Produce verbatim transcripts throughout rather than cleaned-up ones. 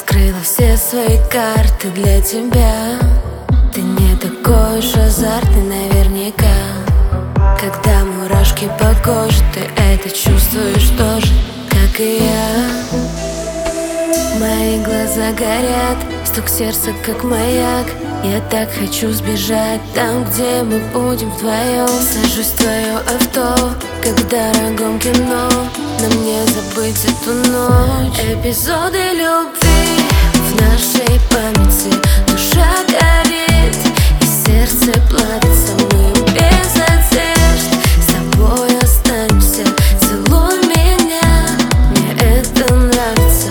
раскрыла все свои карты для тебя. Ты не такой уж азартный наверняка. Когда мурашки по коже, ты это чувствуешь тоже, как и я. Мои глаза горят, стук сердца как маяк. Я так хочу сбежать там, где мы будем вдвоем. Сажусь в твое авто, как в дорогом кино. Нам не забыть эту ночь. Эпизоды любви в нашей памяти. Душа горит и сердце плавится. Мы без одежд с тобой останемся. Целуй меня, мне это нравится.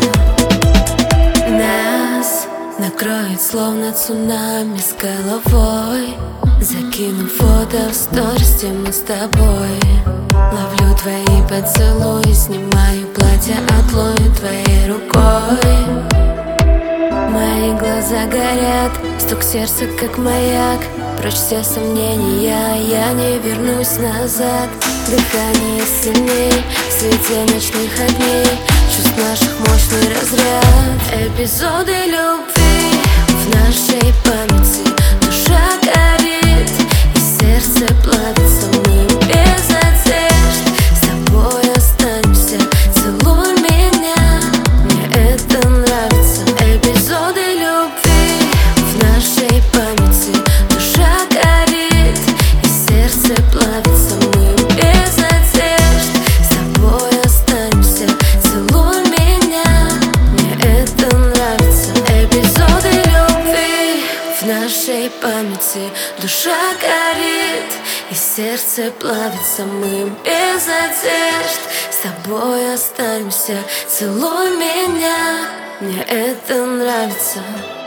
Нас накроет словно цунами с головой. Закину фото в сторис, где мы с тобой. Ловлю твои поцелуи, снимаю платье, отлою твоей рукой. Мои глаза горят, стук сердца как маяк. Прочь все сомнения, я не вернусь назад. Дыхание сильней в свете ночных огней. Чувств наших мощный разряд. Эпизоды любви в нашей памяти. Душа горит и сердце плавится. Мы без одежд с тобой останемся. Целуй меня, мне это нравится. Эпизоды любви в нашей памяти. Душа горит и сердце плавится. Мы без одежд с тобой останемся. Целуй меня, мне это нравится. Эпизоды любви в нашей памяти. Душа горит и сердце плавится. Мы без одежд с тобой останемся. Целуй меня, мне это нравится.